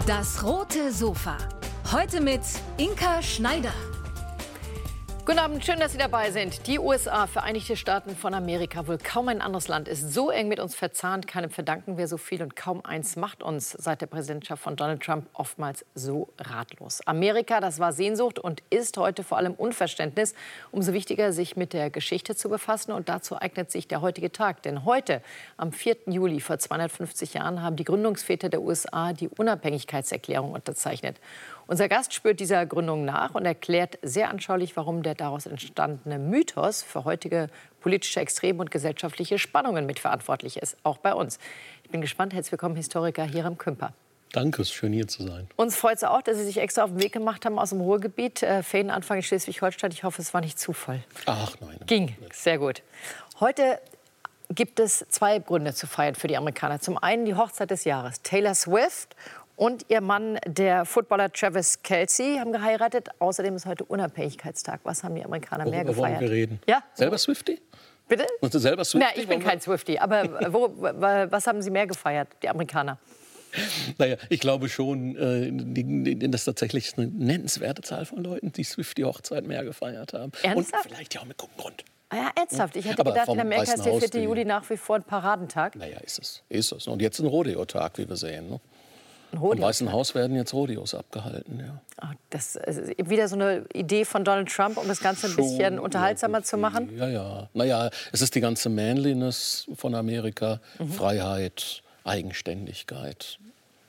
Das rote Sofa. Heute mit Inka Schneider. Guten Abend, schön, dass Sie dabei sind. Die USA, Vereinigte Staaten von Amerika, wohl kaum ein anderes Land ist so eng mit uns verzahnt. Keinem verdanken wir so viel und kaum eins macht uns seit der Präsidentschaft von Donald Trump oftmals so ratlos. Amerika, das war Sehnsucht und ist heute vor allem Unverständnis. Umso wichtiger, sich mit der Geschichte zu befassen. Und dazu eignet sich der heutige Tag. Denn heute, am 4. Juli vor 250 Jahren, haben die Gründungsväter der USA die Unabhängigkeitserklärung unterzeichnet. Unser Gast spürt dieser Gründung nach und erklärt sehr anschaulich, warum der daraus entstandene Mythos für heutige politische Extreme und gesellschaftliche Spannungen mitverantwortlich ist, auch bei uns. Ich bin gespannt. Herzlich willkommen, Historiker Hiram Kümper. Danke, es ist schön, hier zu sein. Uns freut es auch, dass Sie sich extra auf den Weg gemacht haben aus dem Ruhrgebiet. Ferienanfang in Schleswig-Holstein. Ich hoffe, es war nicht Zufall. Ach nein. Ging, sehr gut. Heute gibt es zwei Gründe zu feiern für die Amerikaner. Zum einen die Hochzeit des Jahres. Taylor Swift und ihr Mann, der Footballer Travis Kelce, haben geheiratet. Außerdem ist heute Unabhängigkeitstag. Was haben die Amerikaner mehr gefeiert? Worüber wollen wir reden? Ja? Selber Swiftie? Bitte? Und du selber Swiftie? Na, ich bin kein Swiftie. Aber was haben sie mehr gefeiert, die Amerikaner? Naja, ich glaube schon, dass tatsächlich eine nennenswerte Zahl von Leuten die Swiftie-Hochzeit mehr gefeiert haben. Ernsthaft? Und vielleicht ja auch mit gutem Grund. Ah ja, ernsthaft. Ich hätte Aber gedacht, vom in Amerika ist der Weißen 4. Haus, Juli nach wie vor ein Paradentag. Naja, ist es. Und jetzt ein Rodeo-Tag, wie wir sehen. Ne? Ein Im Weißen Haus werden jetzt Rodeos abgehalten. Ja. Oh, das ist wieder so eine Idee von Donald Trump, um das Ganze ein bisschen unterhaltsamer zu machen? Ja. Naja, es ist die ganze Manliness von Amerika. Freiheit, Eigenständigkeit,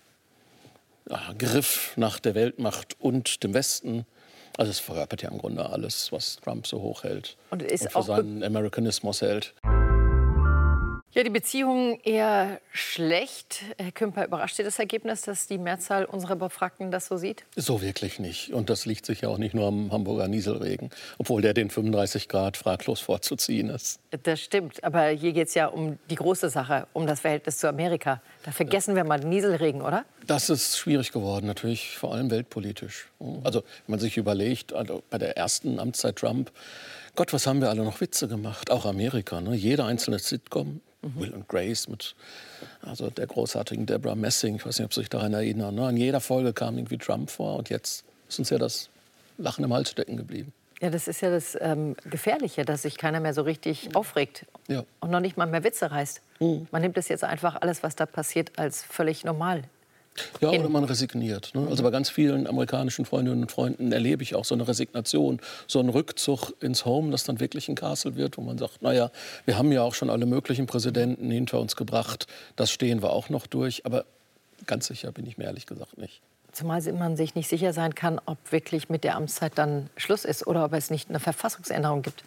Griff nach der Weltmacht und dem Westen. Also es verkörpert ja im Grunde alles, was Trump so hochhält und für auch seinen Amerikanismus hält. Ja, die Beziehungen eher schlecht. Herr Kümper, überrascht Sie das Ergebnis, dass die Mehrzahl unserer Befragten das so sieht? So wirklich nicht. Und das liegt sicher auch nicht nur am Hamburger Nieselregen, obwohl der den 35 Grad fraglos vorzuziehen ist. Das stimmt, aber hier geht es ja um die große Sache, um das Verhältnis zu Amerika. Da vergessen wir mal den Nieselregen, oder? Das ist schwierig geworden, natürlich vor allem weltpolitisch. Also wenn man sich überlegt, also bei der ersten Amtszeit Trump, Gott, was haben wir alle noch Witze gemacht, auch Amerika, ne? Jede einzelne Sitcom. Will und Grace mit der großartigen Deborah Messing. Ich weiß nicht, ob Sie sich daran erinnern. Ne? In jeder Folge kam irgendwie Trump vor und jetzt ist uns ja das Lachen im Hals stecken geblieben. Ja, das ist ja das Gefährliche, dass sich keiner mehr so richtig aufregt und noch nicht mal mehr Witze reißt. Man nimmt das jetzt einfach alles, was da passiert, als völlig normal. Ja, oder man resigniert. Ne? Also bei ganz vielen amerikanischen Freundinnen und Freunden erlebe ich auch so eine Resignation, so einen Rückzug ins Home, das dann wirklich ein Castle wird, wo man sagt, naja, wir haben ja auch schon alle möglichen Präsidenten hinter uns gebracht, das stehen wir auch noch durch, aber ganz sicher bin ich mir ehrlich gesagt nicht. Zumal man sich nicht sicher sein kann, ob wirklich mit der Amtszeit dann Schluss ist oder ob es nicht eine Verfassungsänderung gibt.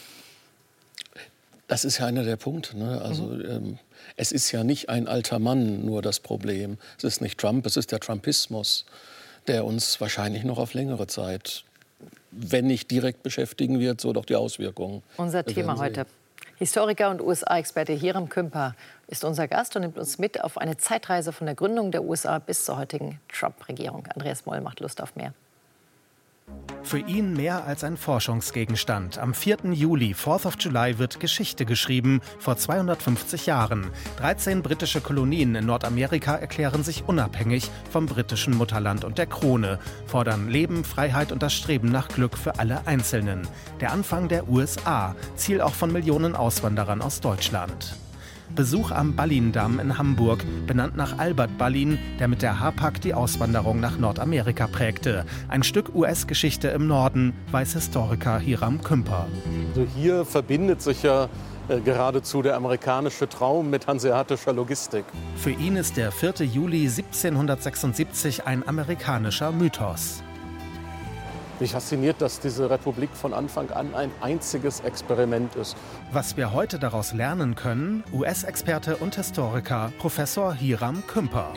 Das ist ja einer der Punkte. Ne? Also, es ist ja nicht ein alter Mann nur das Problem. Es ist nicht Trump, es ist der Trumpismus, der uns wahrscheinlich noch auf längere Zeit, wenn nicht direkt beschäftigen wird, so doch die Auswirkungen. Unser Thema heute. Historiker und USA-Experte Hiram Kümper ist unser Gast und nimmt uns mit auf eine Zeitreise von der Gründung der USA bis zur heutigen Trump-Regierung. Andreas Moll macht Lust auf mehr. Für ihn mehr als ein Forschungsgegenstand. Am 4. Juli, 4th of July, wird Geschichte geschrieben, vor 250 Jahren. 13 britische Kolonien in Nordamerika erklären sich unabhängig vom britischen Mutterland und der Krone, fordern Leben, Freiheit und das Streben nach Glück für alle Einzelnen. Der Anfang der USA, Ziel auch von Millionen Auswanderern aus Deutschland. Besuch am Ballindamm in Hamburg, benannt nach Albert Ballin, der mit der Hapag die Auswanderung nach Nordamerika prägte. Ein Stück US-Geschichte im Norden, weiß Historiker Hiram Kümper. Also hier verbindet sich ja geradezu der amerikanische Traum mit hanseatischer Logistik. Für ihn ist der 4. Juli 1776 ein amerikanischer Mythos. Mich fasziniert, dass diese Republik von Anfang an ein einziges Experiment ist. Was wir heute daraus lernen können, US-Experte und Historiker Professor Hiram Kümper.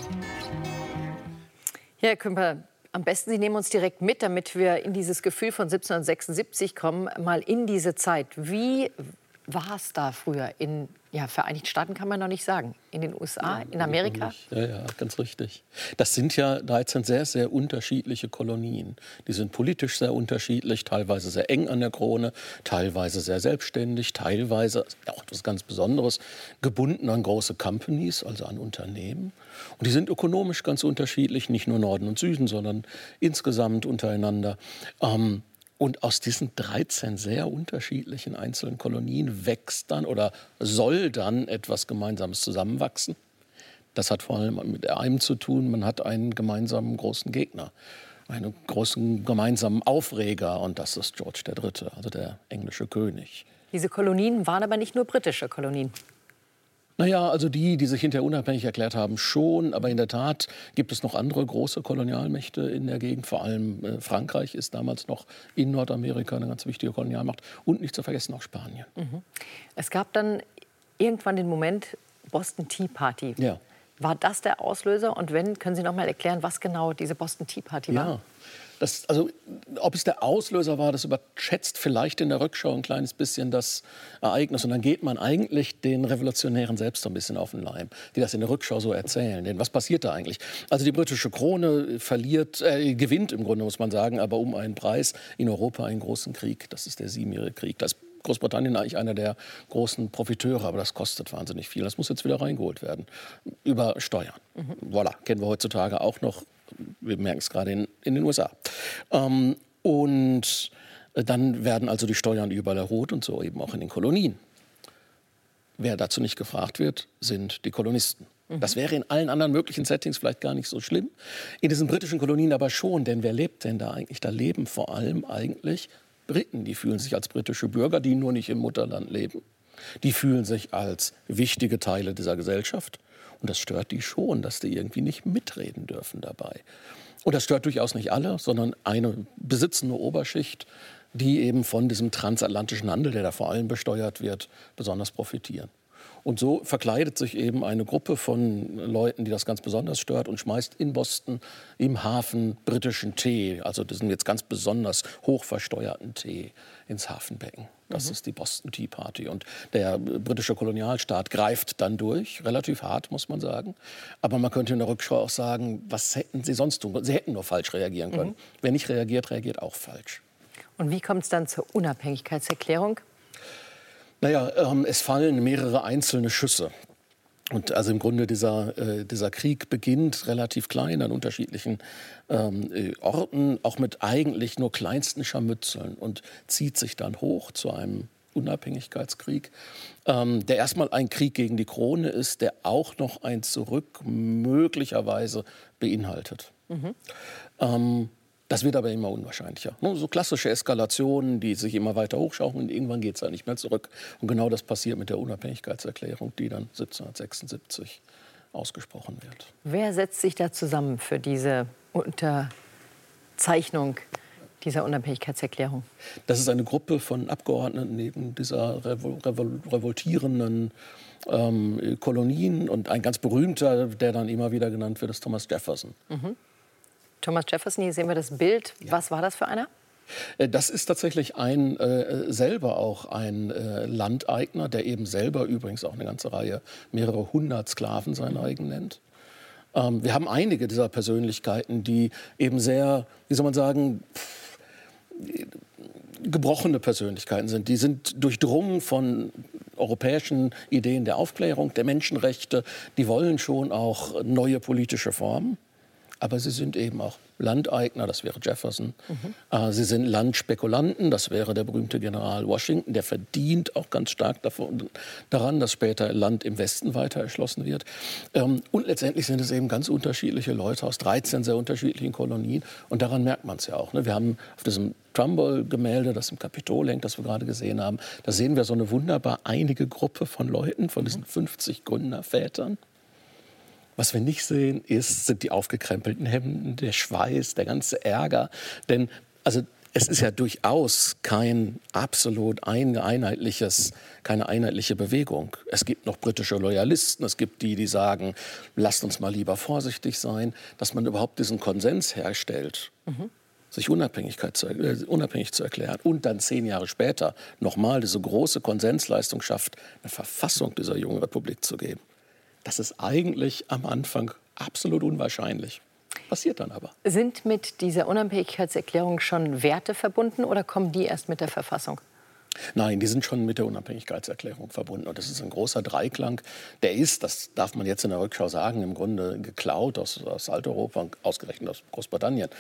Herr Kümper, am besten Sie nehmen uns direkt mit, damit wir in dieses Gefühl von 1776 kommen, mal in diese Zeit. Wie war es da früher in Ja, Vereinigten Staaten kann man noch nicht sagen. In den USA, in Amerika? Ja, ganz richtig. Das sind ja 13 sehr, sehr unterschiedliche Kolonien. Die sind politisch sehr unterschiedlich, teilweise sehr eng an der Krone, teilweise sehr selbstständig, teilweise, auch etwas ganz Besonderes, gebunden an große Companies, also an Unternehmen. Und die sind ökonomisch ganz unterschiedlich, nicht nur Norden und Süden, sondern insgesamt untereinander. Und aus diesen 13 sehr unterschiedlichen einzelnen Kolonien wächst dann oder soll dann etwas Gemeinsames zusammenwachsen. Das hat vor allem mit einem zu tun, man hat einen gemeinsamen großen Gegner, einen großen gemeinsamen Aufreger, und das ist George III., also der englische König. Diese Kolonien waren aber nicht nur britische Kolonien. Naja, also die sich hinterher unabhängig erklärt haben, schon. Aber in der Tat gibt es noch andere große Kolonialmächte in der Gegend. Vor allem Frankreich ist damals noch in Nordamerika eine ganz wichtige Kolonialmacht. Und nicht zu vergessen auch Spanien. Es gab dann irgendwann den Moment Boston Tea Party. Ja. War das der Auslöser? Und wenn, können Sie noch mal erklären, was genau diese Boston Tea Party war? Ja. Also, ob es der Auslöser war, das überschätzt vielleicht in der Rückschau ein kleines bisschen das Ereignis. Und dann geht man eigentlich den Revolutionären selbst so ein bisschen auf den Leim, die das in der Rückschau so erzählen. Denn was passiert da eigentlich? Also die britische Krone gewinnt im Grunde, muss man sagen, aber um einen Preis in Europa einen großen Krieg. Das ist der Siebenjährige Krieg. Das ist Großbritannien eigentlich einer der großen Profiteure, aber das kostet wahnsinnig viel. Das muss jetzt wieder reingeholt werden über Steuern. Voilà, kennen wir heutzutage auch noch. Wir merken es gerade in den USA. Und dann werden also die Steuern überall erhöht und so eben auch in den Kolonien. Wer dazu nicht gefragt wird, sind die Kolonisten. Das wäre in allen anderen möglichen Settings vielleicht gar nicht so schlimm. In diesen britischen Kolonien aber schon, denn wer lebt denn da eigentlich? Da leben vor allem eigentlich Briten. Die fühlen sich als britische Bürger, die nur nicht im Mutterland leben. Die fühlen sich als wichtige Teile dieser Gesellschaft. Und das stört die schon, dass die irgendwie nicht mitreden dürfen dabei. Und das stört durchaus nicht alle, sondern eine besitzende Oberschicht, die eben von diesem transatlantischen Handel, der da vor allem besteuert wird, besonders profitieren. Und so verkleidet sich eben eine Gruppe von Leuten, die das ganz besonders stört, und schmeißt in Boston im Hafen britischen Tee, also diesen jetzt ganz besonders hochversteuerten Tee, ins Hafenbecken. Das ist die Boston Tea Party. Und der britische Kolonialstaat greift dann durch, relativ hart, muss man sagen. Aber man könnte in der Rückschau auch sagen, was hätten sie sonst tun können? Sie hätten nur falsch reagieren können. Wer nicht reagiert, reagiert auch falsch. Und wie kommt es dann zur Unabhängigkeitserklärung? Naja, es fallen mehrere einzelne Schüsse. Und also im Grunde dieser Krieg beginnt relativ klein an unterschiedlichen Orten, auch mit eigentlich nur kleinsten Scharmützeln, und zieht sich dann hoch zu einem Unabhängigkeitskrieg, der erstmal ein Krieg gegen die Krone ist, der auch noch ein Zurück möglicherweise beinhaltet. Das wird aber immer unwahrscheinlicher. So klassische Eskalationen, die sich immer weiter hochschaukeln, und irgendwann geht es ja nicht mehr zurück. Und genau das passiert mit der Unabhängigkeitserklärung, die dann 1776 ausgesprochen wird. Wer setzt sich da zusammen für diese Unterzeichnung dieser Unabhängigkeitserklärung? Das ist eine Gruppe von Abgeordneten neben dieser revoltierenden Kolonien. Und ein ganz berühmter, der dann immer wieder genannt wird, ist Thomas Jefferson. Thomas Jefferson, hier sehen wir das Bild. Ja. Was war das für einer? Das ist tatsächlich selber auch ein Landeigner, der eben selber übrigens auch eine ganze Reihe, mehrere hundert Sklaven sein eigen nennt. Wir haben einige dieser Persönlichkeiten, die eben sehr, wie soll man sagen, gebrochene Persönlichkeiten sind. Die sind durchdrungen von europäischen Ideen der Aufklärung, der Menschenrechte. Die wollen schon auch neue politische Formen. Aber sie sind eben auch Landeigner, das wäre Jefferson. Sie sind Landspekulanten, das wäre der berühmte General Washington. Der verdient auch ganz stark daran, dass später Land im Westen weiter erschlossen wird. Und letztendlich sind es eben ganz unterschiedliche Leute aus 13 sehr unterschiedlichen Kolonien. Und daran merkt man es ja auch. Wir haben auf diesem Trumbull-Gemälde, das im Kapitol hängt, das wir gerade gesehen haben, da sehen wir so eine wunderbar einige Gruppe von Leuten, von diesen 50 Gründervätern. Was wir nicht sehen, sind die aufgekrempelten Hemden, der Schweiß, der ganze Ärger. Denn also, es ist ja durchaus keine einheitliche Bewegung. Es gibt noch britische Loyalisten, es gibt die sagen, lasst uns mal lieber vorsichtig sein, dass man überhaupt diesen Konsens herstellt. sich unabhängig zu erklären und dann 10 Jahre später nochmal diese große Konsensleistung schafft, eine Verfassung dieser jungen Republik zu geben. Das ist eigentlich am Anfang absolut unwahrscheinlich. Passiert dann aber. Sind mit dieser Unabhängigkeitserklärung schon Werte verbunden oder kommen die erst mit der Verfassung? Nein, die sind schon mit der Unabhängigkeitserklärung verbunden. Und das ist ein großer Dreiklang. Der ist, das darf man jetzt in der Rückschau sagen, im Grunde geklaut aus Alteuropa, ausgerechnet aus Großbritannien,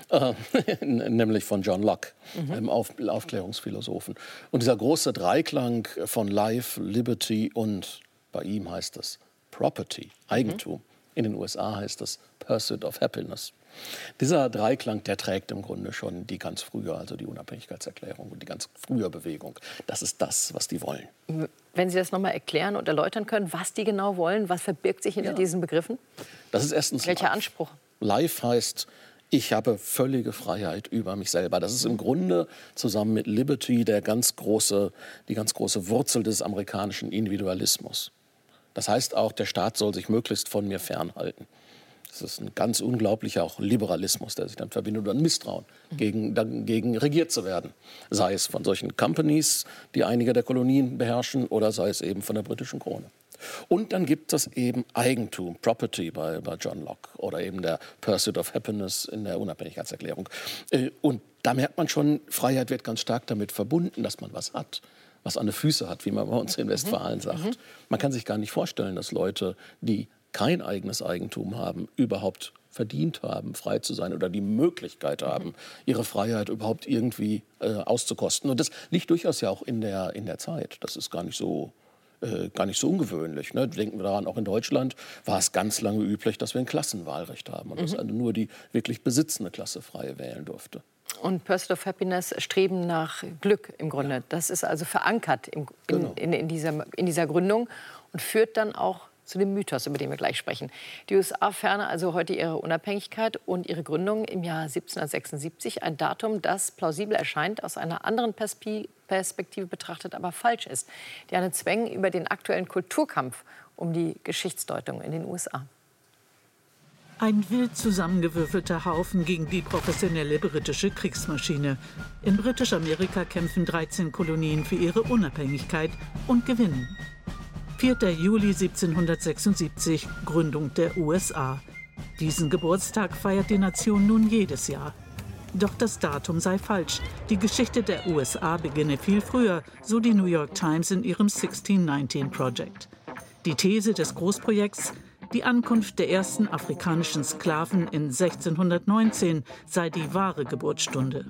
nämlich von John Locke, einem Aufklärungsphilosophen. Und dieser große Dreiklang von Life, Liberty und, bei ihm heißt es Property, Eigentum. In den USA heißt es Pursuit of Happiness. Dieser Dreiklang, der trägt im Grunde schon die ganz frühe, also die Unabhängigkeitserklärung und die ganz frühe Bewegung. Das ist das, was die wollen. Wenn Sie das noch mal erklären und erläutern können, was die genau wollen, was verbirgt sich hinter diesen Begriffen? Das ist erstens welcher Anspruch? Life heißt, ich habe völlige Freiheit über mich selber. Das ist im Grunde zusammen mit Liberty die ganz große Wurzel des amerikanischen Individualismus. Das heißt auch, der Staat soll sich möglichst von mir fernhalten. Das ist ein ganz unglaublicher auch Liberalismus, der sich dann verbindet, oder ein Misstrauen, gegen regiert zu werden. Sei es von solchen Companies, die einige der Kolonien beherrschen, oder sei es eben von der britischen Krone. Und dann gibt es eben Eigentum, Property bei John Locke oder eben der Pursuit of Happiness in der Unabhängigkeitserklärung. Und da merkt man schon, Freiheit wird ganz stark damit verbunden, dass man was hat, was an den Füßen hat, wie man bei uns in Westfalen sagt. Man kann sich gar nicht vorstellen, dass Leute, die kein eigenes Eigentum haben, überhaupt verdient haben, frei zu sein oder die Möglichkeit haben, ihre Freiheit überhaupt irgendwie auszukosten. Und das liegt durchaus ja auch in der Zeit. Das ist gar nicht so ungewöhnlich. Ne? Denken wir daran, auch in Deutschland war es ganz lange üblich, dass wir ein Klassenwahlrecht haben und dass also nur die wirklich besitzende Klasse frei wählen durfte. Und Pursuit of Happiness, Streben nach Glück im Grunde. Ja. Das ist also verankert in dieser Gründung und führt dann auch zu dem Mythos, über den wir gleich sprechen. Die USA ferner also heute ihre Unabhängigkeit und ihre Gründung im Jahr 1776. Ein Datum, das plausibel erscheint, aus einer anderen Perspektive betrachtet, aber falsch ist. Diane Zweng über den aktuellen Kulturkampf um die Geschichtsdeutung in den USA. Ein wild zusammengewürfelter Haufen gegen die professionelle britische Kriegsmaschine. In Britisch-Amerika kämpfen 13 Kolonien für ihre Unabhängigkeit und gewinnen. 4. Juli 1776, Gründung der USA. Diesen Geburtstag feiert die Nation nun jedes Jahr. Doch das Datum sei falsch. Die Geschichte der USA beginne viel früher, so die New York Times in ihrem 1619 Project. Die These des Großprojekts: die Ankunft der ersten afrikanischen Sklaven in 1619 sei die wahre Geburtsstunde.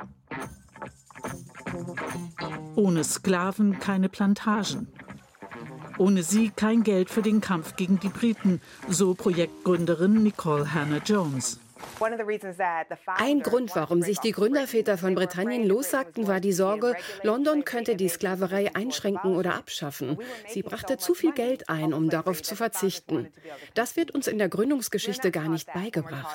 Ohne Sklaven keine Plantagen. Ohne sie kein Geld für den Kampf gegen die Briten, so Projektgründerin Nicole Hannah-Jones. Ein Grund, warum sich die Gründerväter von Britannien lossagten, war die Sorge, London könnte die Sklaverei einschränken oder abschaffen. Sie brachte zu viel Geld ein, um darauf zu verzichten. Das wird uns in der Gründungsgeschichte gar nicht beigebracht.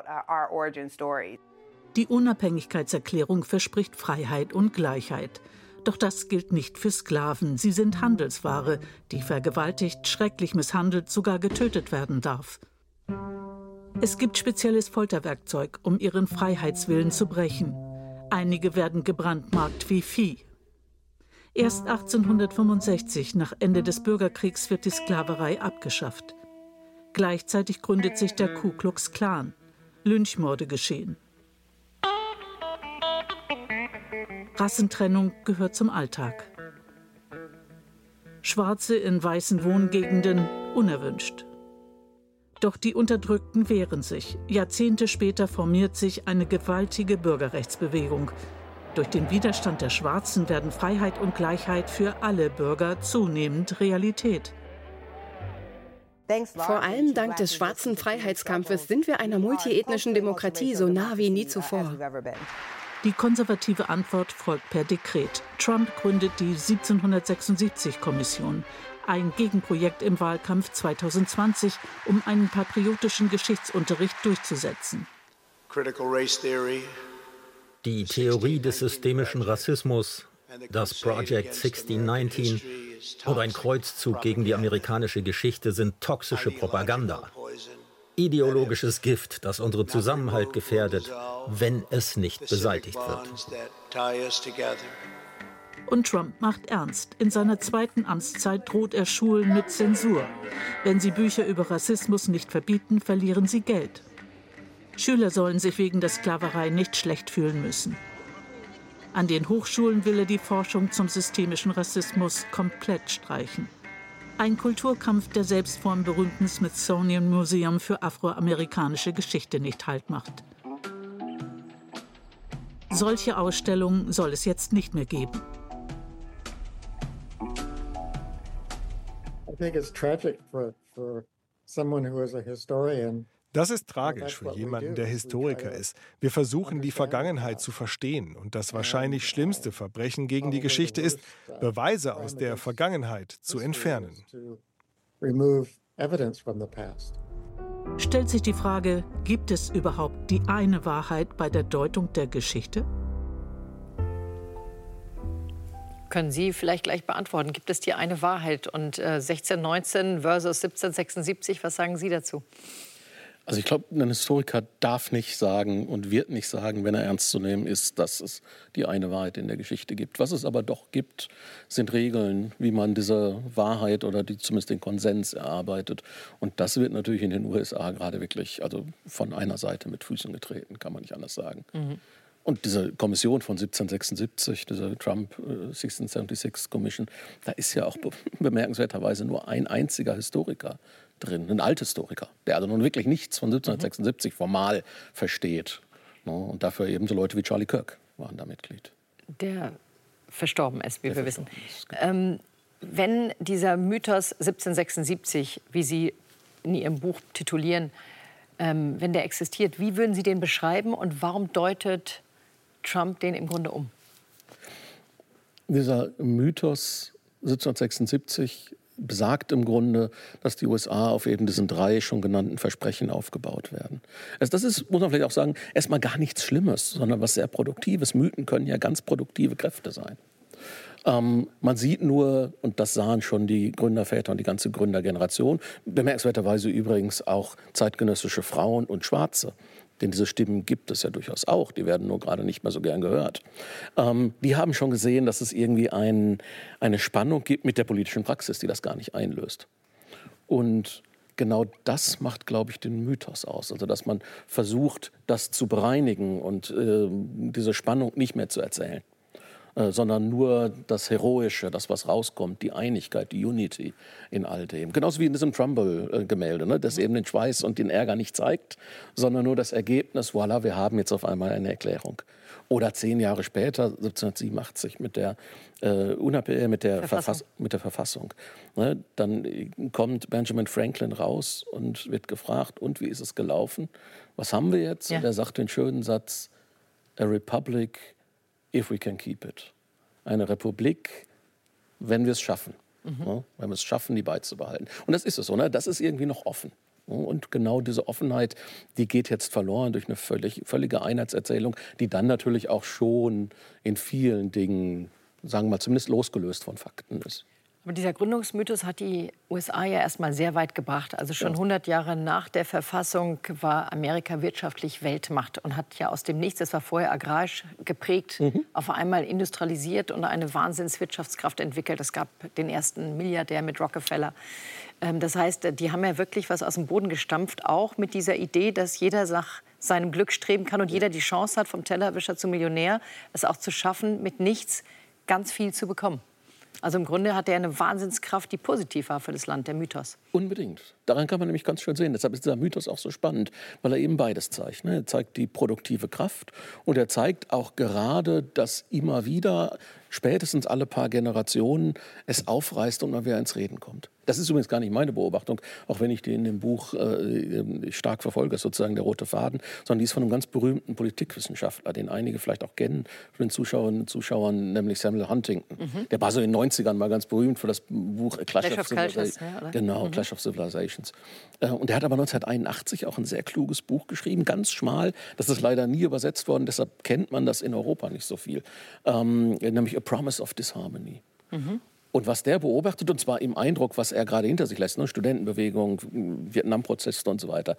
Die Unabhängigkeitserklärung verspricht Freiheit und Gleichheit. Doch das gilt nicht für Sklaven. Sie sind Handelsware, die vergewaltigt, schrecklich misshandelt, sogar getötet werden darf. Es gibt spezielles Folterwerkzeug, um ihren Freiheitswillen zu brechen. Einige werden gebrandmarkt wie Vieh. Erst 1865, nach Ende des Bürgerkriegs, wird die Sklaverei abgeschafft. Gleichzeitig gründet sich der Ku Klux Klan. Lynchmorde geschehen. Rassentrennung gehört zum Alltag. Schwarze in weißen Wohngegenden unerwünscht. Doch die Unterdrückten wehren sich. Jahrzehnte später formiert sich eine gewaltige Bürgerrechtsbewegung. Durch den Widerstand der Schwarzen werden Freiheit und Gleichheit für alle Bürger zunehmend Realität. Vor allem dank des schwarzen Freiheitskampfes sind wir einer multiethnischen Demokratie so nah wie nie zuvor. Die konservative Antwort folgt per Dekret. Trump gründet die 1776-Kommission, ein Gegenprojekt im Wahlkampf 2020, um einen patriotischen Geschichtsunterricht durchzusetzen. Die Theorie des systemischen Rassismus, das Project 1619 und ein Kreuzzug gegen die amerikanische Geschichte sind toxische Propaganda. ideologisches Gift, das unseren Zusammenhalt gefährdet, wenn es nicht beseitigt wird. Und Trump macht ernst. In seiner zweiten Amtszeit droht er Schulen mit Zensur. Wenn sie Bücher über Rassismus nicht verbieten, verlieren sie Geld. Schüler sollen sich wegen der Sklaverei nicht schlecht fühlen müssen. An den Hochschulen will er die Forschung zum systemischen Rassismus komplett streichen. Ein Kulturkampf, der selbst vor dem berühmten Smithsonian Museum für afroamerikanische Geschichte nicht Halt macht. Solche Ausstellungen soll es jetzt nicht mehr geben. Das ist tragisch für jemanden, der Historiker ist. Wir versuchen, die Vergangenheit zu verstehen. Und das wahrscheinlich schlimmste Verbrechen gegen die Geschichte ist, Beweise aus der Vergangenheit zu entfernen. Stellt sich die Frage, gibt es überhaupt die eine Wahrheit bei der Deutung der Geschichte? Können Sie vielleicht gleich beantworten. Gibt es die eine Wahrheit? Und 1619 versus 1776, was sagen Sie dazu? Also ich glaube, ein Historiker darf nicht sagen und wird nicht sagen, wenn er ernst zu nehmen ist, dass es die eine Wahrheit in der Geschichte gibt. Was es aber doch gibt, sind Regeln, wie man diese Wahrheit oder zumindest den Konsens erarbeitet. Und das wird natürlich in den USA gerade wirklich von einer Seite mit Füßen getreten, kann man nicht anders sagen. Mhm. Und diese Kommission von 1776, diese Trump 1676 Commission, da ist ja auch bemerkenswerterweise nur ein einziger Historiker drin, ein Althistoriker, der nun wirklich nichts von 1776 formal versteht. Und dafür eben so Leute wie Charlie Kirk waren da Mitglied. Der verstorben ist, wie wir wissen. Wenn dieser Mythos 1776, wie Sie in Ihrem Buch titulieren, wenn der existiert, wie würden Sie den beschreiben und warum deutet Trump den im Grunde um? Dieser Mythos 1776 besagt im Grunde, dass die USA auf eben diesen 3 schon genannten Versprechen aufgebaut werden. Also das ist, muss man vielleicht auch sagen, erstmal gar nichts Schlimmes, sondern was sehr Produktives. Mythen können ja ganz produktive Kräfte sein. Man sieht nur, und das sahen schon die Gründerväter und die ganze Gründergeneration, bemerkenswerterweise übrigens auch zeitgenössische Frauen und Schwarze, denn diese Stimmen gibt es ja durchaus auch, die werden nur gerade nicht mehr so gern gehört. Die haben schon gesehen, dass es irgendwie eine Spannung gibt mit der politischen Praxis, die das gar nicht einlöst. Und genau das macht, glaube ich, den Mythos aus. Also dass man versucht, das zu bereinigen und diese Spannung nicht mehr zu erzählen. Sondern nur das Heroische, das, was rauskommt, die Einigkeit, die Unity in all dem. Genauso wie in diesem Trumbull-Gemälde, ne? Das eben den Schweiß und den Ärger nicht zeigt, sondern nur das Ergebnis, voilà, wir haben jetzt auf einmal eine Erklärung. Oder 10 Jahre später, 1787, mit der Verfassung. Ne? Dann kommt Benjamin Franklin raus und wird gefragt, und wie ist es gelaufen? Was haben wir jetzt? Ja. Und er sagt den schönen Satz, a republic if we can keep it. Eine Republik, wenn wir es schaffen. Ja, wenn wir es schaffen, die beizubehalten. Und das ist es so, ne? Das ist irgendwie noch offen. Und genau diese Offenheit, die geht jetzt verloren durch eine völlige Einheitserzählung, die dann natürlich auch schon in vielen Dingen, sagen wir mal, zumindest losgelöst von Fakten ist. Aber dieser Gründungsmythos hat die USA ja erst mal sehr weit gebracht. Also schon 100 Jahre nach der Verfassung war Amerika wirtschaftlich Weltmacht und hat ja aus dem Nichts, das war vorher agrarisch geprägt, auf einmal industrialisiert und eine Wahnsinnswirtschaftskraft entwickelt. Es gab den ersten Milliardär mit Rockefeller. Das heißt, die haben ja wirklich was aus dem Boden gestampft, auch mit dieser Idee, dass jeder nach seinem Glück streben kann und jeder die Chance hat, vom Tellerwischer zum Millionär, es auch zu schaffen, mit nichts ganz viel zu bekommen. Also im Grunde hat er eine Wahnsinnskraft, die positiv war für das Land, der Mythos. Unbedingt. Daran kann man nämlich ganz schön sehen. Deshalb ist dieser Mythos auch so spannend, weil er eben beides zeigt. Ne? Er zeigt die produktive Kraft und er zeigt auch gerade, dass immer wieder, spätestens alle paar Generationen, es aufreißt und man wieder ins Reden kommt. Das ist übrigens gar nicht meine Beobachtung, auch wenn ich die in dem Buch stark verfolge, sozusagen der rote Faden, sondern die ist von einem ganz berühmten Politikwissenschaftler, den einige vielleicht auch kennen, von den Zuschauerinnen und Zuschauern, nämlich Samuel Huntington. Der war so in den 90ern mal ganz berühmt für das Buch Clash of Civilizations. Ja, genau, Clash of Civilizations. Und er hat aber 1981 auch ein sehr kluges Buch geschrieben, ganz schmal. Das ist leider nie übersetzt worden, deshalb kennt man das in Europa nicht so viel. Nämlich A Promise of Disharmony. Und was der beobachtet, und zwar im Eindruck, was er gerade hinter sich lässt, ne, Studentenbewegung, Vietnam-Prozess und so weiter,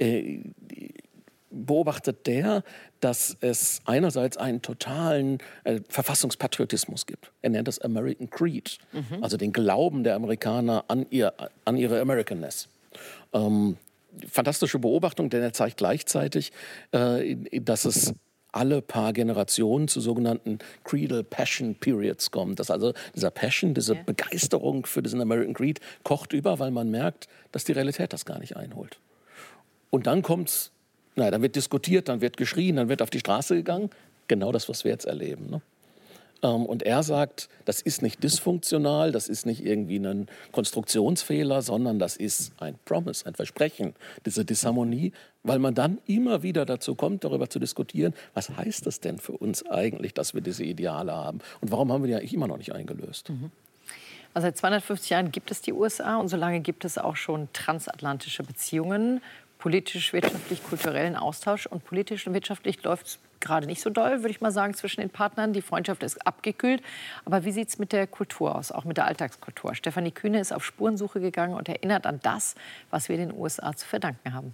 beobachtet der, dass es einerseits einen totalen Verfassungspatriotismus gibt. Er nennt das American Creed, also den Glauben der Amerikaner an ihre Americanness. Fantastische Beobachtung, denn er zeigt gleichzeitig, dass es alle paar Generationen zu sogenannten Creedal Passion Periods kommt. Dass also dieser Passion, diese Begeisterung für diesen American Creed kocht über, weil man merkt, dass die Realität das gar nicht einholt. Und dann kommt's, dann wird diskutiert, dann wird geschrien, dann wird auf die Straße gegangen. Genau das, was wir jetzt erleben, ne? Und er sagt, das ist nicht dysfunktional, das ist nicht irgendwie ein Konstruktionsfehler, sondern das ist ein Promise, ein Versprechen, diese Disharmonie, weil man dann immer wieder dazu kommt, darüber zu diskutieren, was heißt das denn für uns eigentlich, dass wir diese Ideale haben und warum haben wir die eigentlich immer noch nicht eingelöst? Also seit 250 Jahren gibt es die USA und so lange gibt es auch schon transatlantische Beziehungen, politisch, wirtschaftlich, kulturellen Austausch. Und politisch und wirtschaftlich läuft es gerade nicht so doll, würde ich mal sagen, zwischen den Partnern. Die Freundschaft ist abgekühlt. Aber wie sieht es mit der Kultur aus, auch mit der Alltagskultur? Stefanie Kühne ist auf Spurensuche gegangen und erinnert an das, was wir den USA zu verdanken haben.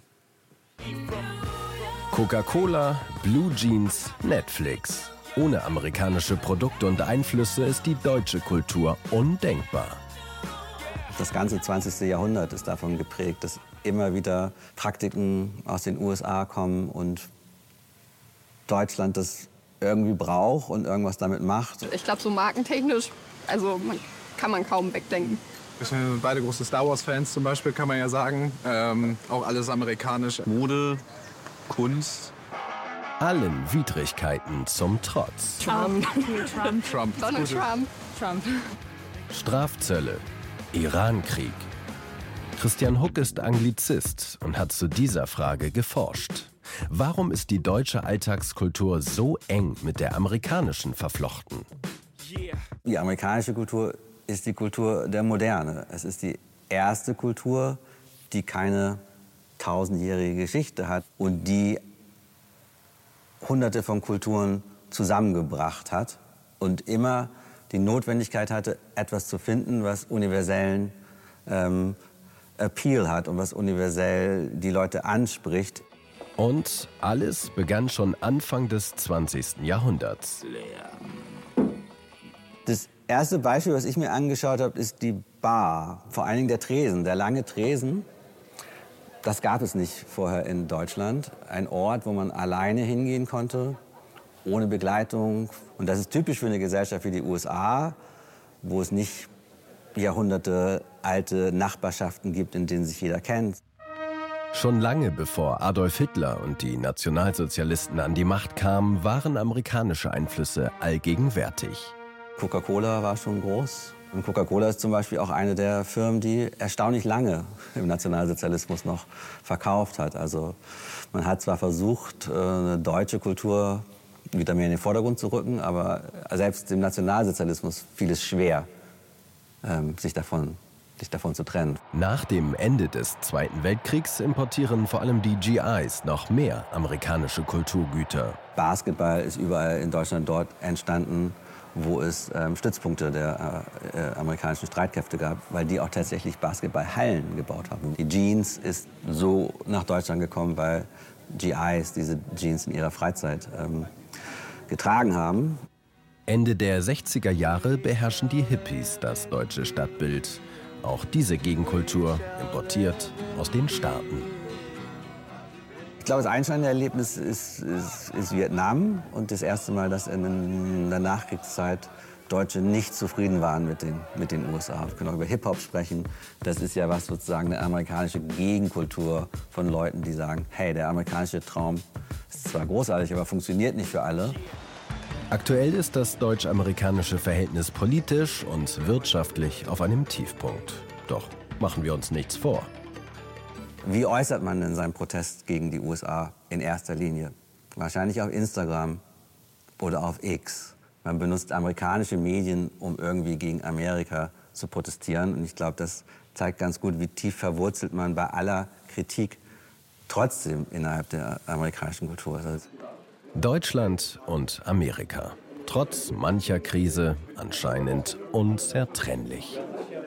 Coca-Cola, Blue Jeans, Netflix. Ohne amerikanische Produkte und Einflüsse ist die deutsche Kultur undenkbar. Das ganze 20. Jahrhundert ist davon geprägt, dass immer wieder Praktiken aus den USA kommen und Deutschland das irgendwie braucht und irgendwas damit macht. Ich glaube, so markentechnisch, also kann man kaum wegdenken. Wir sind beide große Star Wars-Fans zum Beispiel, kann man ja sagen. Auch alles amerikanisch. Mode, Kunst. Allen Widrigkeiten zum Trotz. Trump. Donald Trump. Strafzölle, Irankrieg. Christian Huck ist Anglizist und hat zu dieser Frage geforscht. Warum ist die deutsche Alltagskultur so eng mit der amerikanischen verflochten? Die amerikanische Kultur ist die Kultur der Moderne. Es ist die erste Kultur, die keine tausendjährige Geschichte hat und die Hunderte von Kulturen zusammengebracht hat und immer die Notwendigkeit hatte, etwas zu finden, was universellen Appeal hat und was universell die Leute anspricht. Und alles begann schon Anfang des 20. Jahrhunderts. Das erste Beispiel, was ich mir angeschaut habe, ist die Bar. Vor allen Dingen der Tresen, der lange Tresen. Das gab es nicht vorher in Deutschland. Ein Ort, wo man alleine hingehen konnte, ohne Begleitung. Und das ist typisch für eine Gesellschaft wie die USA, wo es nicht Jahrhunderte alte Nachbarschaften gibt, in denen sich jeder kennt. Schon lange bevor Adolf Hitler und die Nationalsozialisten an die Macht kamen, waren amerikanische Einflüsse allgegenwärtig. Coca-Cola war schon groß. Und Coca-Cola ist zum Beispiel auch eine der Firmen, die erstaunlich lange im Nationalsozialismus noch verkauft hat. Also man hat zwar versucht, eine deutsche Kultur wieder mehr in den Vordergrund zu rücken, aber selbst im Nationalsozialismus fiel es schwer, sich davon zu trennen. Nach dem Ende des Zweiten Weltkriegs importieren vor allem die GIs noch mehr amerikanische Kulturgüter. Basketball ist überall in Deutschland dort entstanden, wo es Stützpunkte der amerikanischen Streitkräfte gab, weil die auch tatsächlich Basketballhallen gebaut haben. Die Jeans ist so nach Deutschland gekommen, weil GIs diese Jeans in ihrer Freizeit getragen haben. Ende der 60er Jahre beherrschen die Hippies das deutsche Stadtbild. Auch diese Gegenkultur importiert aus den Staaten. Ich glaube, das einschneidende Erlebnis ist Vietnam und das erste Mal, dass in der Nachkriegszeit Deutsche nicht zufrieden waren mit den USA. Wir können auch über Hip-Hop sprechen. Das ist ja was sozusagen eine amerikanische Gegenkultur von Leuten, die sagen, hey, der amerikanische Traum ist zwar großartig, aber funktioniert nicht für alle. Aktuell ist das deutsch-amerikanische Verhältnis politisch und wirtschaftlich auf einem Tiefpunkt. Doch machen wir uns nichts vor. Wie äußert man denn seinen Protest gegen die USA in erster Linie? Wahrscheinlich auf Instagram oder auf X. Man benutzt amerikanische Medien, um irgendwie gegen Amerika zu protestieren. Und ich glaube, das zeigt ganz gut, wie tief verwurzelt man bei aller Kritik trotzdem innerhalb der amerikanischen Kultur ist. Deutschland und Amerika. Trotz mancher Krise anscheinend unzertrennlich.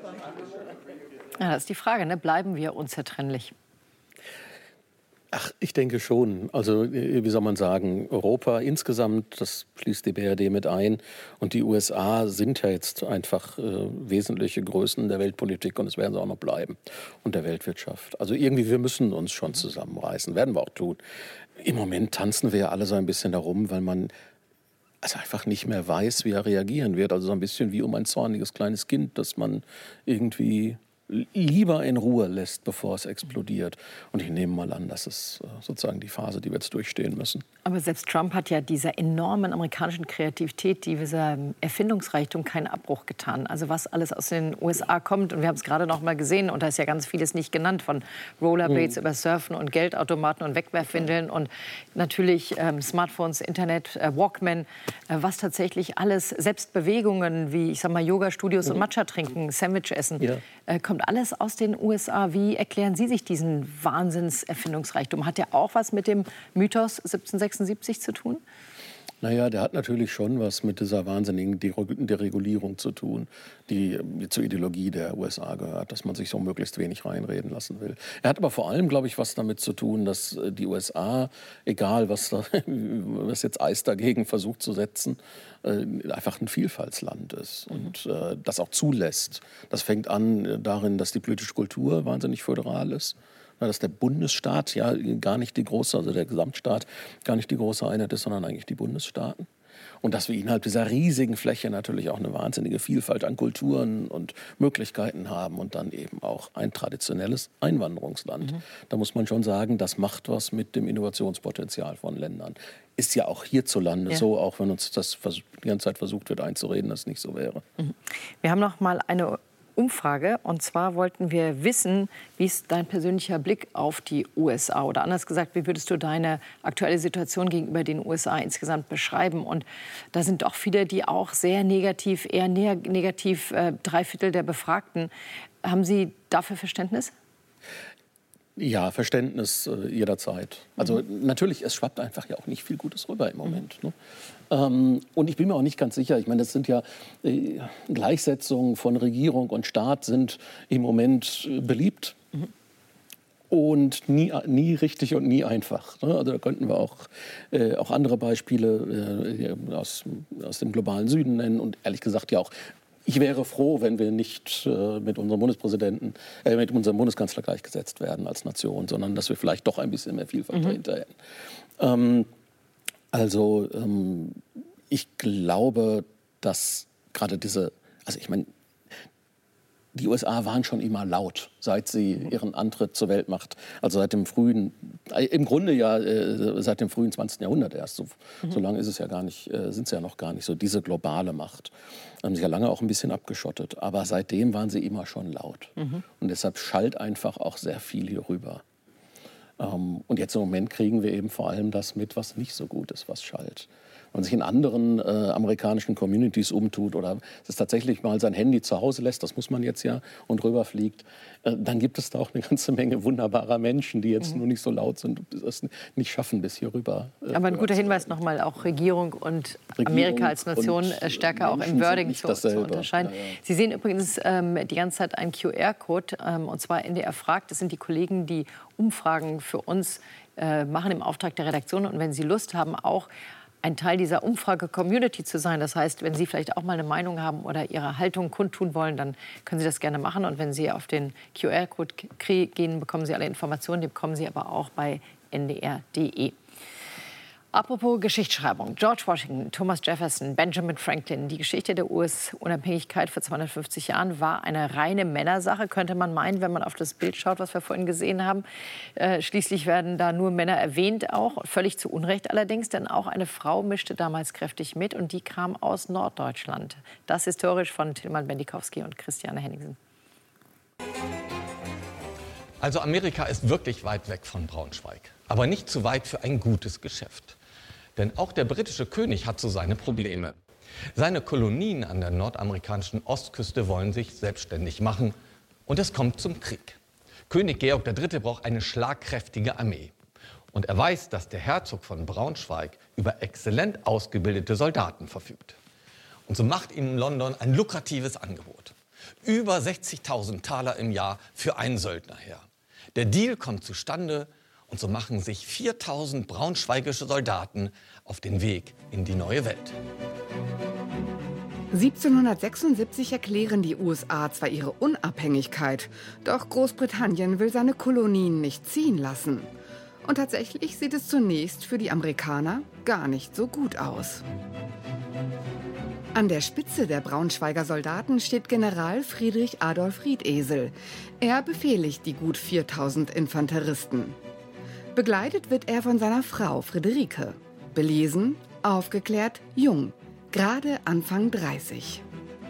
Ja, das ist die Frage, ne? Bleiben wir unzertrennlich? Ach, ich denke schon. Also, wie soll man sagen, Europa insgesamt, das schließt die BRD mit ein, und die USA sind ja jetzt einfach wesentliche Größen der Weltpolitik, und es werden sie auch noch bleiben, und der Weltwirtschaft. Also irgendwie, wir müssen uns schon zusammenreißen, werden wir auch tun. Im Moment tanzen wir ja alle so ein bisschen darum, weil man also einfach nicht mehr weiß, wie er reagieren wird. Also so ein bisschen wie um ein zorniges kleines Kind, das man irgendwie lieber in Ruhe lässt, bevor es explodiert. Und ich nehme mal an, das ist sozusagen die Phase, die wir jetzt durchstehen müssen. Aber selbst Trump hat ja dieser enormen amerikanischen Kreativität, dieser Erfindungsreichtum keinen Abbruch getan. Also was alles aus den USA kommt, und wir haben es gerade noch mal gesehen, und da ist ja ganz vieles nicht genannt, von Rollerblades über Surfen und Geldautomaten und Wegwerfwindeln und natürlich Smartphones, Internet, Walkman, was tatsächlich alles, selbst Bewegungen wie, ich sag mal, Yoga-Studios und Matcha trinken, Sandwich essen, kommt alles aus den USA. Wie erklären Sie sich diesen Wahnsinnserfindungsreichtum? Hat der auch was mit dem Mythos 1776 zu tun? Naja, der hat natürlich schon was mit dieser wahnsinnigen Deregulierung zu tun, die zur Ideologie der USA gehört, dass man sich so möglichst wenig reinreden lassen will. Er hat aber vor allem, glaube ich, was damit zu tun, dass die USA, egal was jetzt Eis dagegen versucht zu setzen, einfach ein Vielfaltsland ist und das auch zulässt. Das fängt an darin, dass die politische Kultur wahnsinnig föderal ist. Dass der Bundesstaat ja gar nicht die große, also der Gesamtstaat gar nicht die große Einheit ist, sondern eigentlich die Bundesstaaten. Und dass wir innerhalb dieser riesigen Fläche natürlich auch eine wahnsinnige Vielfalt an Kulturen und Möglichkeiten haben und dann eben auch ein traditionelles Einwanderungsland. Da muss man schon sagen, das macht was mit dem Innovationspotenzial von Ländern. Ist ja auch hierzulande so, auch wenn uns das die ganze Zeit versucht wird einzureden, dass es nicht so wäre. Wir haben noch mal eine Umfrage. Und zwar wollten wir wissen, wie ist dein persönlicher Blick auf die USA? Oder anders gesagt, wie würdest du deine aktuelle Situation gegenüber den USA insgesamt beschreiben? Und da sind doch viele, die auch sehr negativ, eher negativ, 3/4 der Befragten. Haben Sie dafür Verständnis? Ja, Verständnis jederzeit. Also natürlich, es schwappt einfach ja auch nicht viel Gutes rüber im Moment. Ne? Und ich bin mir auch nicht ganz sicher, ich meine, das sind ja Gleichsetzungen von Regierung und Staat sind im Moment beliebt und nie richtig und nie einfach. Ne? Also da könnten wir auch andere Beispiele aus dem globalen Süden nennen und ehrlich gesagt ja auch. Ich wäre froh, wenn wir nicht mit unserem Bundespräsidenten, mit unserem Bundeskanzler gleichgesetzt werden als Nation, sondern dass wir vielleicht doch ein bisschen mehr Vielfalt dahinter hätten. Ich glaube, dass gerade also ich meine, die USA waren schon immer laut, seit sie ihren Antritt zur Weltmacht, also seit dem frühen 20. Jahrhundert erst. So lange ist es ja gar nicht, sind sie ja noch gar nicht so, diese globale Macht. Haben sich ja lange auch ein bisschen abgeschottet, aber seitdem waren sie immer schon laut. Und deshalb schallt einfach auch sehr viel hier rüber. Und jetzt im Moment kriegen wir eben vor allem das mit, was nicht so gut ist, was schallt. Wenn man sich in anderen amerikanischen Communities umtut oder es tatsächlich mal sein Handy zu Hause lässt, das muss man jetzt ja, und rüberfliegt, dann gibt es da auch eine ganze Menge wunderbarer Menschen, die jetzt nur nicht so laut sind und es nicht schaffen bis hier rüber. Aber ein guter Hinweis nochmal, auch Regierung und Amerika als Nation stärker auch im Wording zu unterscheiden. Ja. Sie sehen übrigens die ganze Zeit einen QR-Code, und zwar NDR fragt. Das sind die Kollegen, die Umfragen für uns machen im Auftrag der Redaktion. Und wenn Sie Lust haben, auch ein Teil dieser Umfrage-Community zu sein. Das heißt, wenn Sie vielleicht auch mal eine Meinung haben oder Ihre Haltung kundtun wollen, dann können Sie das gerne machen. Und wenn Sie auf den QR-Code gehen, bekommen Sie alle Informationen. Die bekommen Sie aber auch bei ndr.de. Apropos Geschichtsschreibung. George Washington, Thomas Jefferson, Benjamin Franklin. Die Geschichte der US-Unabhängigkeit vor 250 Jahren war eine reine Männersache, könnte man meinen, wenn man auf das Bild schaut, was wir vorhin gesehen haben. Schließlich werden da nur Männer erwähnt, auch völlig zu Unrecht allerdings, denn auch eine Frau mischte damals kräftig mit und die kam aus Norddeutschland. Das historisch von Tilman Bendikowski und Christiane Henningsen. Also Amerika ist wirklich weit weg von Braunschweig, aber nicht zu weit für ein gutes Geschäft. Denn auch der britische König hat so seine Probleme. Seine Kolonien an der nordamerikanischen Ostküste wollen sich selbstständig machen und es kommt zum Krieg. König Georg III. Braucht eine schlagkräftige Armee. Und er weiß, dass der Herzog von Braunschweig über exzellent ausgebildete Soldaten verfügt. Und so macht ihm London ein lukratives Angebot. Über 60.000 Taler im Jahr für einen Söldnerheer. Der Deal kommt zustande und so machen sich 4.000 braunschweigische Soldaten auf den Weg in die neue Welt. 1776 erklären die USA zwar ihre Unabhängigkeit, doch Großbritannien will seine Kolonien nicht ziehen lassen. Und tatsächlich sieht es zunächst für die Amerikaner gar nicht so gut aus. An der Spitze der Braunschweiger Soldaten steht General Friedrich Adolf Riedesel. Er befehligt die gut 4.000 Infanteristen. Begleitet wird er von seiner Frau Friederike. Belesen, aufgeklärt, jung. Gerade Anfang 30.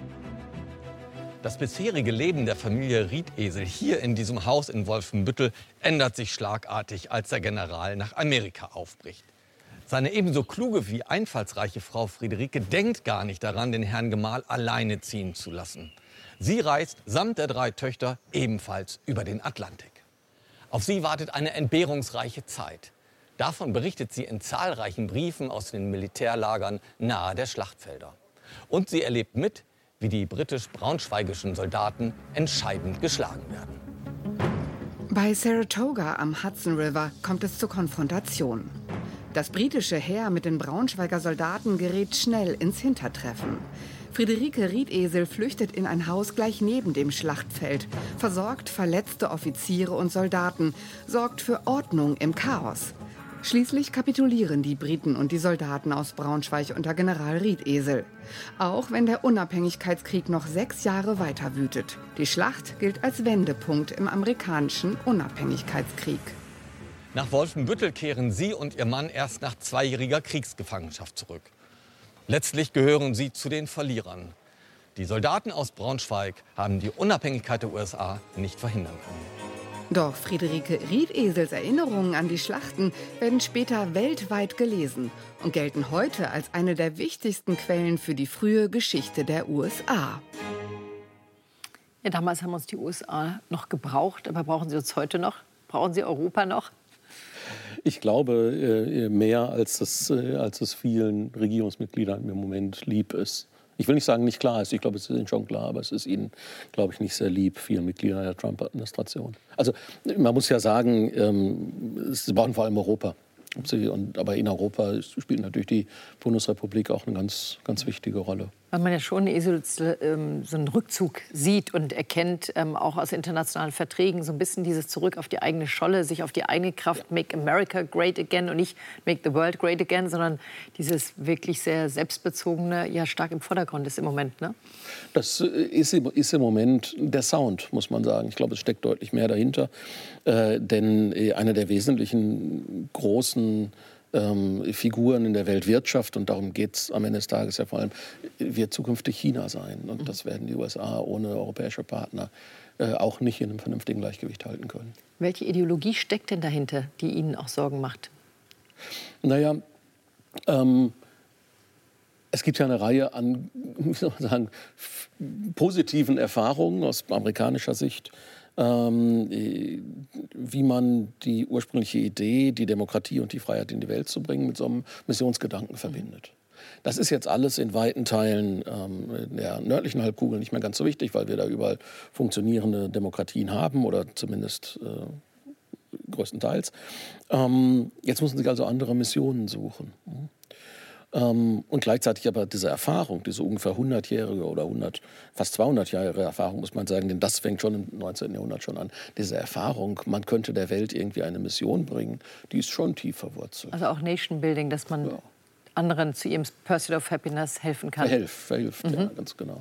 Das bisherige Leben der Familie Riedesel hier in diesem Haus in Wolfenbüttel ändert sich schlagartig, als der General nach Amerika aufbricht. Seine ebenso kluge wie einfallsreiche Frau Friederike denkt gar nicht daran, den Herrn Gemahl alleine ziehen zu lassen. Sie reist samt der 3 Töchter ebenfalls über den Atlantik. Auf sie wartet eine entbehrungsreiche Zeit. Davon berichtet sie in zahlreichen Briefen aus den Militärlagern nahe der Schlachtfelder. Und sie erlebt mit, wie die britisch-braunschweigischen Soldaten entscheidend geschlagen werden. Bei Saratoga am Hudson River kommt es zur Konfrontation. Das britische Heer mit den Braunschweiger Soldaten gerät schnell ins Hintertreffen. Friederike Riedesel flüchtet in ein Haus gleich neben dem Schlachtfeld, versorgt verletzte Offiziere und Soldaten, sorgt für Ordnung im Chaos. Schließlich kapitulieren die Briten und die Soldaten aus Braunschweig unter General Riedesel. Auch wenn der Unabhängigkeitskrieg noch 6 Jahre weiter wütet. Die Schlacht gilt als Wendepunkt im amerikanischen Unabhängigkeitskrieg. Nach Wolfenbüttel kehren sie und ihr Mann erst nach 2-jähriger Kriegsgefangenschaft zurück. Letztlich gehören sie zu den Verlierern. Die Soldaten aus Braunschweig haben die Unabhängigkeit der USA nicht verhindern können. Doch Friederike Riedesels Erinnerungen an die Schlachten werden später weltweit gelesen und gelten heute als eine der wichtigsten Quellen für die frühe Geschichte der USA. Ja, damals haben uns die USA noch gebraucht, aber brauchen sie uns heute noch? Brauchen sie Europa noch? Ich glaube, mehr als es vielen Regierungsmitgliedern im Moment lieb ist. Ich will nicht sagen, nicht klar ist. Ich glaube, es ist ihnen schon klar, aber es ist ihnen, glaube ich, nicht sehr lieb, vielen Mitgliedern der Trump-Administration. Also man muss ja sagen, sie brauchen vor allem Europa. Aber in Europa spielt natürlich die Bundesrepublik auch eine ganz, ganz wichtige Rolle. Weil man ja schon so einen Rückzug sieht und erkennt, auch aus internationalen Verträgen, so ein bisschen dieses Zurück auf die eigene Scholle, sich auf die eigene Kraft, Make America Great Again und nicht Make the World Great Again, sondern dieses wirklich sehr selbstbezogene, ja stark im Vordergrund ist im Moment, ne? Das ist im Moment der Sound, muss man sagen. Ich glaube, es steckt deutlich mehr dahinter, denn eine der wesentlichen großen Figuren in der Weltwirtschaft, und darum geht es am Ende des Tages ja vor allem, wird zukünftig China sein. Und das werden die USA ohne europäische Partner auch nicht in einem vernünftigen Gleichgewicht halten können. Welche Ideologie steckt denn dahinter, die Ihnen auch Sorgen macht? Naja, es gibt ja eine Reihe an, wie soll man sagen, positiven Erfahrungen aus amerikanischer Sicht, wie man die ursprüngliche Idee, die Demokratie und die Freiheit in die Welt zu bringen, mit so einem Missionsgedanken verbindet. Das ist jetzt alles in weiten Teilen der nördlichen Halbkugel nicht mehr ganz so wichtig, weil wir da überall funktionierende Demokratien haben oder zumindest größtenteils. Jetzt müssen sich also andere Missionen suchen. Und gleichzeitig aber diese Erfahrung, diese ungefähr 100-jährige oder fast 200-jährige Erfahrung, muss man sagen, denn das fängt schon im 19. Jahrhundert schon an, diese Erfahrung, man könnte der Welt irgendwie eine Mission bringen, die ist schon tief verwurzelt. Also auch Nation Building, dass man anderen zu ihrem Pursuit of Happiness helfen kann. Verhilft, ja, ganz genau.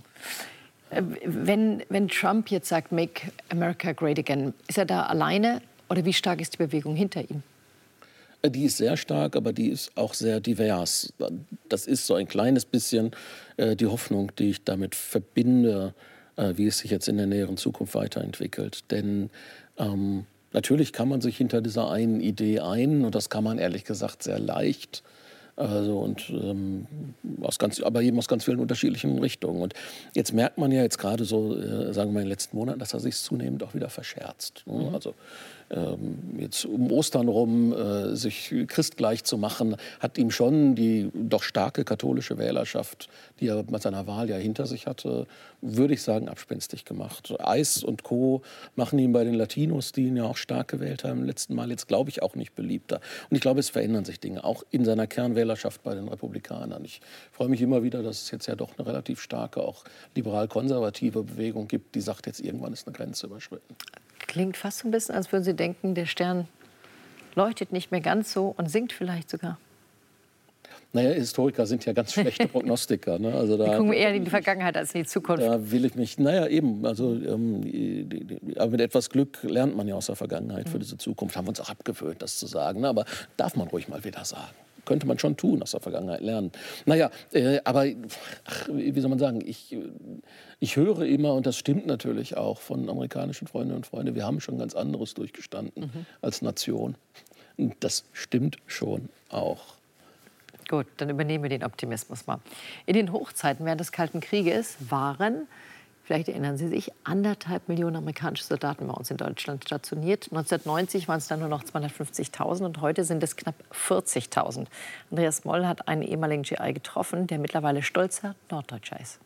Wenn Trump jetzt sagt, Make America Great Again, ist er da alleine oder wie stark ist die Bewegung hinter ihm? Die ist sehr stark, aber die ist auch sehr divers. Das ist so ein kleines bisschen die Hoffnung, die ich damit verbinde, wie es sich jetzt in der näheren Zukunft weiterentwickelt. Denn natürlich kann man sich hinter dieser einen Idee ein, und das kann man ehrlich gesagt sehr leicht. Aber eben aus ganz vielen unterschiedlichen Richtungen. Und jetzt merkt man ja jetzt gerade so, sagen wir mal in den letzten Monaten, dass er sich zunehmend auch wieder verscherzt. Also jetzt um Ostern rum sich christgleich zu machen, hat ihm schon die doch starke katholische Wählerschaft, die er mit seiner Wahl ja hinter sich hatte, würde ich sagen, abspenstig gemacht. Eis und Co. machen ihn bei den Latinos, die ihn ja auch stark gewählt haben im letzten Mal, jetzt glaube ich auch nicht beliebter. Und ich glaube, es verändern sich Dinge, auch in seiner Kernwählerschaft bei den Republikanern. Ich freue mich immer wieder, dass es jetzt ja doch eine relativ starke, auch liberal-konservative Bewegung gibt, die sagt, jetzt irgendwann ist eine Grenze überschritten. Klingt fast so ein bisschen, als würden Sie denken, der Stern leuchtet nicht mehr ganz so und sinkt vielleicht sogar. Naja, Historiker sind ja ganz schlechte Prognostiker. Ne? Also da, die gucken eher in die Vergangenheit als in die Zukunft. Da will ich mich, naja eben, also, aber mit etwas Glück lernt man ja aus der Vergangenheit für diese Zukunft. Haben wir uns auch abgewöhnt, das zu sagen. Ne? Aber darf man ruhig mal wieder sagen. Könnte man schon tun, aus der Vergangenheit lernen. Naja, aber wie soll man sagen, ich höre immer, und das stimmt natürlich auch von amerikanischen Freundinnen und Freunden, wir haben schon ganz anderes durchgestanden als Nation. Und das stimmt schon auch. Gut, dann übernehmen wir den Optimismus mal. In den Hochzeiten während des Kalten Krieges waren, vielleicht erinnern Sie sich, 1,5 Millionen amerikanische Soldaten bei uns in Deutschland stationiert. 1990 waren es dann nur noch 250.000 und heute sind es knapp 40.000. Andreas Moll hat einen ehemaligen GI getroffen, der mittlerweile stolzer Norddeutscher ist.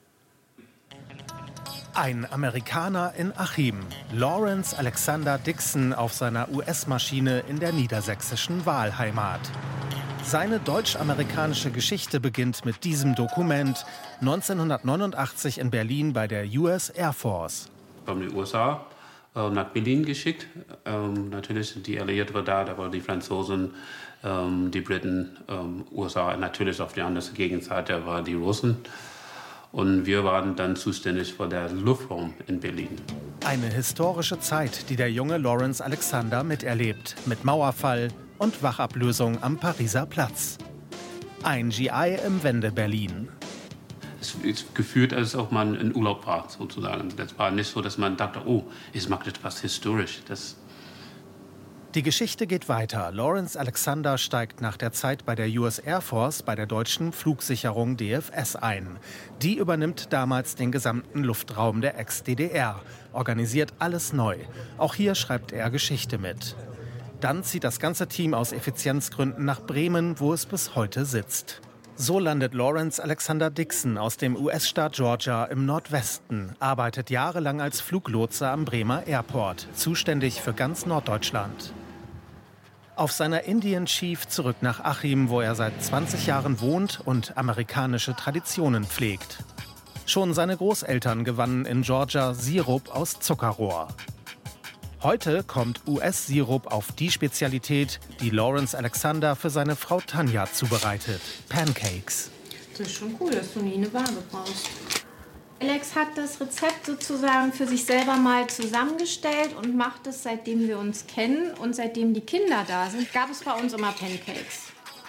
Ein Amerikaner in Achim, Lawrence Alexander Dixon auf seiner US-Maschine in der niedersächsischen Wahlheimat. Seine deutsch-amerikanische Geschichte beginnt mit diesem Dokument, 1989 in Berlin bei der US Air Force. Von den USA nach Berlin geschickt. Natürlich die Alliierten waren da waren die Franzosen, die Briten, USA. Natürlich auf der anderen Gegenseite waren die Russen. Und wir waren dann zuständig für den Luftraum in Berlin. Eine historische Zeit, die der junge Lawrence Alexander miterlebt. Mit Mauerfall und Wachablösung am Pariser Platz. Ein GI im Wende-Berlin. Es ist gefühlt, als ob man in Urlaub war, sozusagen. Das war nicht so, dass man dachte, oh, ich mache etwas historisch. Die Geschichte geht weiter. Lawrence Alexander steigt nach der Zeit bei der US Air Force bei der deutschen Flugsicherung DFS ein. Die übernimmt damals den gesamten Luftraum der Ex-DDR, organisiert alles neu. Auch hier schreibt er Geschichte mit. Dann zieht das ganze Team aus Effizienzgründen nach Bremen, wo es bis heute sitzt. So landet Lawrence Alexander Dixon aus dem US-Staat Georgia im Nordwesten, arbeitet jahrelang als Fluglotse am Bremer Airport, zuständig für ganz Norddeutschland. Auf seiner Indian Chief zurück nach Achim, wo er seit 20 Jahren wohnt und amerikanische Traditionen pflegt. Schon seine Großeltern gewannen in Georgia Sirup aus Zuckerrohr. Heute kommt US-Sirup auf die Spezialität, die Lawrence Alexander für seine Frau Tanja zubereitet: Pancakes. Das ist schon cool, dass du nie eine Waage brauchst. Alex hat das Rezept sozusagen für sich selber mal zusammengestellt und macht es, seitdem wir uns kennen und seitdem die Kinder da sind, gab es bei uns immer Pancakes.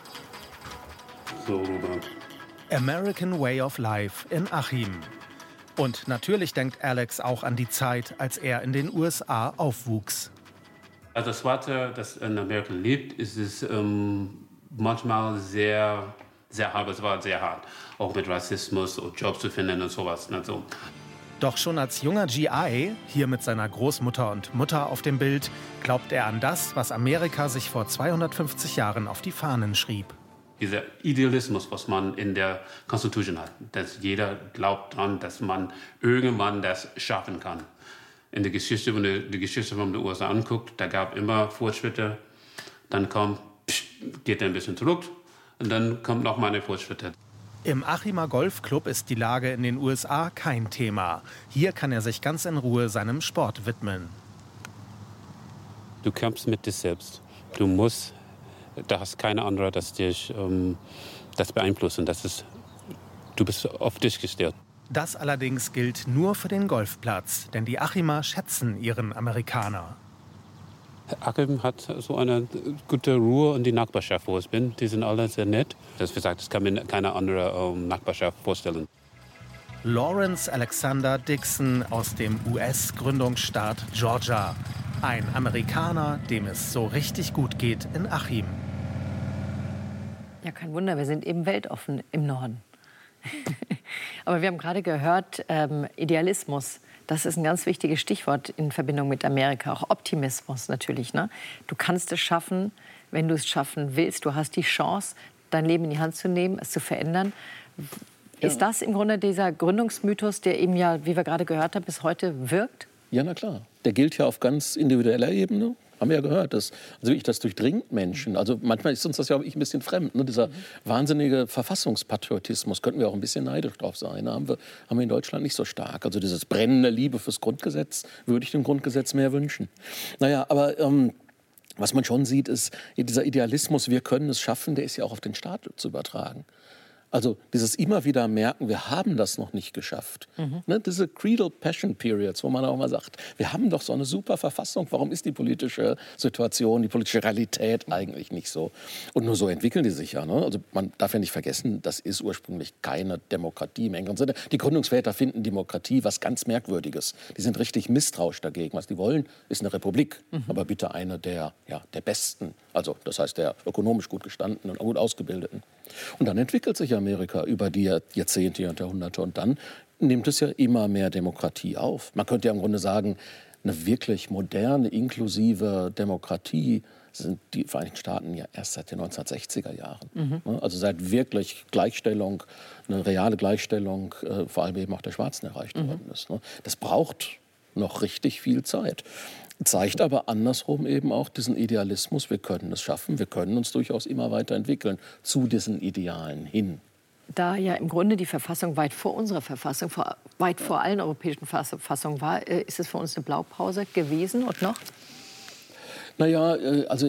So rüber. American Way of Life in Achim. Und natürlich denkt Alex auch an die Zeit, als er in den USA aufwuchs. Also das Schwarze, das in Amerika lebt, ist es manchmal sehr hart. Es war sehr hart, auch mit Rassismus und Jobs zu finden und sowas. Also. Doch schon als junger GI, hier mit seiner Großmutter und Mutter auf dem Bild, glaubt er an das, was Amerika sich vor 250 Jahren auf die Fahnen schrieb. Dieser Idealismus, was man in der Constitution hat, dass jeder glaubt daran, dass man irgendwann das schaffen kann. In der Geschichte, wenn man die Geschichte von den USA anguckt, da gab immer Fortschritte, dann geht er ein bisschen zurück und dann kommt noch mal eine Fortschritte. Im Achimer Golfclub ist die Lage in den USA kein Thema. Hier kann er sich ganz in Ruhe seinem Sport widmen. Du kämpfst mit dir selbst. Du musst. Da hast keine andere, das dich das beeinflussen. Du bist auf dich gestellt. Das allerdings gilt nur für den Golfplatz, denn die Achimer schätzen ihren Amerikaner. Achim hat so eine gute Ruhe in die Nachbarschaft, wo ich bin. Die sind alle sehr nett. Das kann mir keine andere Nachbarschaft vorstellen. Lawrence Alexander Dixon aus dem US-Gründungsstaat Georgia. Ein Amerikaner, dem es so richtig gut geht in Achim. Ja, kein Wunder, wir sind eben weltoffen im Norden. Aber wir haben gerade gehört, Idealismus. Das ist ein ganz wichtiges Stichwort in Verbindung mit Amerika. Auch Optimismus natürlich. Ne? Du kannst es schaffen, wenn du es schaffen willst. Du hast die Chance, dein Leben in die Hand zu nehmen, es zu verändern. Ja. Ist das im Grunde dieser Gründungsmythos, der eben ja, wie wir gerade gehört haben, bis heute wirkt? Ja, na klar. Der gilt ja auf ganz individueller Ebene. Haben wir ja gehört. Also das durchdringt Menschen. Also manchmal ist uns das ja auch ein bisschen fremd. Ne? Dieser wahnsinnige Verfassungspatriotismus, könnten wir auch ein bisschen neidisch drauf sein. Haben wir in Deutschland nicht so stark. Also dieses brennende Liebe fürs Grundgesetz, würde ich dem Grundgesetz mehr wünschen. Naja, aber was man schon sieht, ist dieser Idealismus, wir können es schaffen, der ist ja auch auf den Staat zu übertragen. Also dieses immer wieder merken, wir haben das noch nicht geschafft. Ne, diese Creedal Passion Periods, wo man auch mal sagt, wir haben doch so eine super Verfassung, warum ist die politische Situation, die politische Realität eigentlich nicht so? Und nur so entwickeln die sich ja. Ne? Also man darf ja nicht vergessen, das ist ursprünglich keine Demokratie im engeren Sinne. Die Gründungsväter finden Demokratie was ganz Merkwürdiges. Die sind richtig misstrauisch dagegen. Was die wollen, ist eine Republik, aber bitte eine der Besten. Also das heißt der ökonomisch gut gestandenen und gut ausgebildeten. Und dann entwickelt sich Amerika über die Jahrzehnte und Jahrhunderte und dann nimmt es ja immer mehr Demokratie auf. Man könnte ja im Grunde sagen, eine wirklich moderne, inklusive Demokratie sind die Vereinigten Staaten ja erst seit den 1960er Jahren. Also seit wirklich Gleichstellung, eine reale Gleichstellung, vor allem eben auch der Schwarzen erreicht worden ist. Das braucht noch richtig viel Zeit. Zeigt aber andersrum eben auch diesen Idealismus, wir können es schaffen, wir können uns durchaus immer weiterentwickeln zu diesen Idealen hin. Da ja im Grunde die Verfassung weit vor unserer Verfassung, weit vor allen europäischen Verfassungen war, ist es für uns eine Blaupause gewesen und noch? Naja, also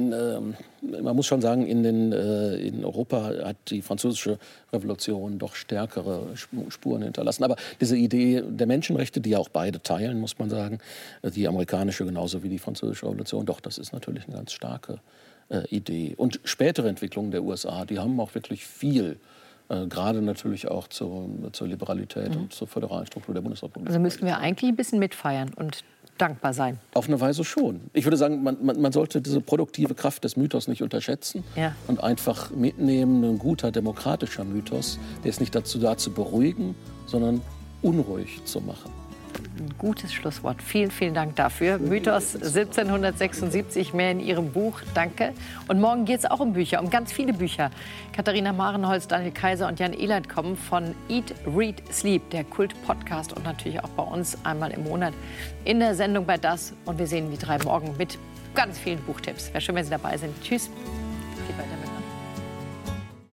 man muss schon sagen, in Europa hat die Französische Revolution doch stärkere Spuren hinterlassen. Aber diese Idee der Menschenrechte, die ja auch beide teilen, muss man sagen, die amerikanische genauso wie die Französische Revolution, doch, das ist natürlich eine ganz starke Idee. Und spätere Entwicklungen der USA, die haben auch wirklich viel, gerade natürlich auch zur Liberalität und zur föderalen Struktur der Bundesrepublik. Also müssten wir eigentlich ein bisschen mitfeiern und dankbar sein. Auf eine Weise schon. Ich würde sagen, man sollte diese produktive Kraft des Mythos nicht unterschätzen und einfach mitnehmen, ein guter demokratischer Mythos, der ist nicht dazu da zu beruhigen, sondern unruhig zu machen. Ein gutes Schlusswort. Vielen, vielen Dank dafür. Mythos 1776, mehr in Ihrem Buch. Danke. Und morgen geht es auch um Bücher, um ganz viele Bücher. Katharina Marenholz, Daniel Kaiser und Jan Ehlert kommen von Eat, Read, Sleep, der Kult-Podcast und natürlich auch bei uns einmal im Monat in der Sendung bei Das. Und wir sehen die drei morgen mit ganz vielen Buchtipps. Wäre schön, wenn Sie dabei sind. Tschüss.